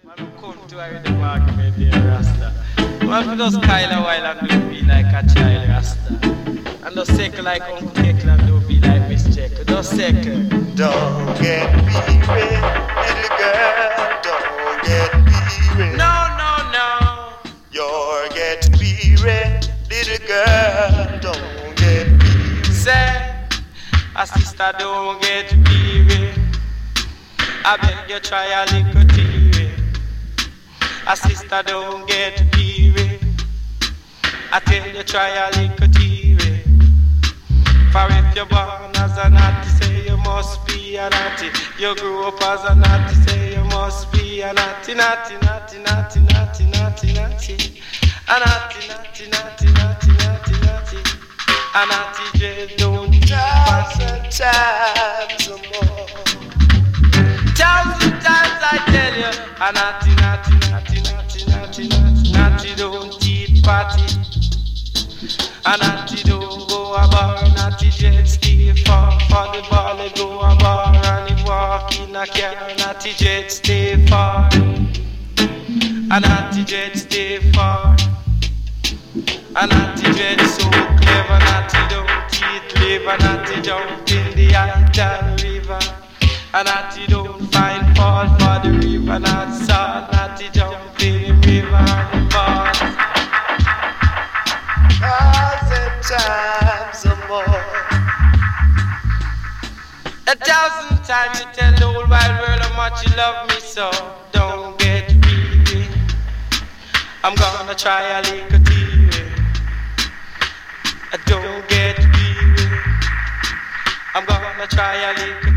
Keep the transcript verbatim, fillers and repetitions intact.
Man, come to her in the argument there, Rasta. Man, just Kyle a while and do be like a child, Rasta. And just second like Uncle Jekyll and do be like Miss Jekyll. Just second. Don't get weary, little girl, don't get weary. No, no, no. You're getting weary, little girl, don't get weary. Say, a sister don't get weary. I beg you try a little theory. A sister don't get weary. I tell you try a little theory. For if you're born as a naughty, say you must be a naughty. You grew up as a naughty, say you must be a naughty, naughty, naughty, naughty, naughty, naughty, naughty. A naughty, naughty, naughty, naughty, naughty, naughty. A naughty just don't Thousand times or more. Thousand times I tell you, a naughty, naughty, naughty, naughty, naughty, naughty, naughty don't eat party. A naughty don't go a bar, naughty just stay far. For the ball they go a bar and he walk in a car, naughty just stay far. A naughty just stay far. A naughty just so clever, naughty don't eat liver, naughty jump in the Ital River. A naughty don't find fault for the river, not salt, naughty jump in the river and fall. Thousand times or more. A thousand times you tell the whole wide world how much you love me, so don't get weary. I'm gonna try a little theory. Don't get weary. I'm gonna try a little